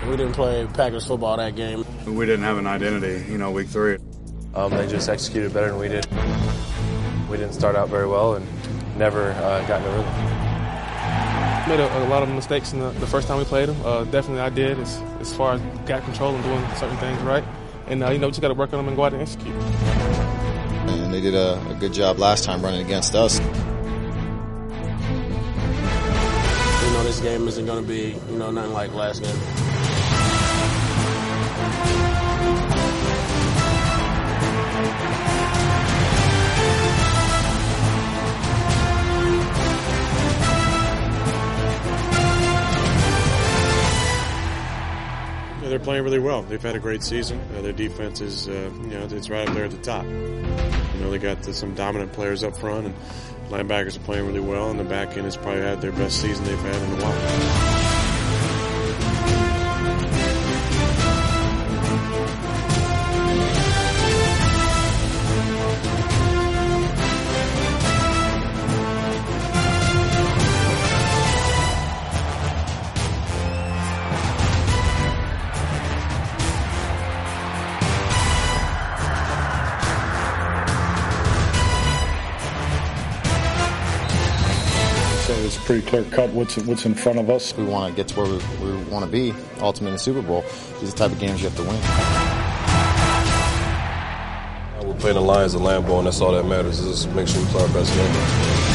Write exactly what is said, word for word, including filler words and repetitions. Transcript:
We didn't play Packers football that game. We didn't have an identity, you know, week three. Um, they just executed better than we did. We didn't start out very well and never uh, got in a rhythm. Made a, a lot of mistakes in the, the first time we played them. Uh, definitely I did as, as far as got control and doing certain things right. And, uh, you know, we just got to work on them and go out and execute. And they did a, a good job last time running against us. You know, this game isn't going to be, you know, nothing like last game. They're playing really well. They've had a great season. Uh, their defense is, uh, you know, it's right up there at the top. You know, they got the, some dominant players up front, and linebackers are playing really well, and the back end has probably had their best season they've had in a while. So it's pretty clear cut what's what's in front of us. We want to get to where we, we want to be, ultimately in the Super Bowl. These are the type of games you have to win. We're playing the Lions at Lambeau, and that's all that matters, is make sure we play our best game.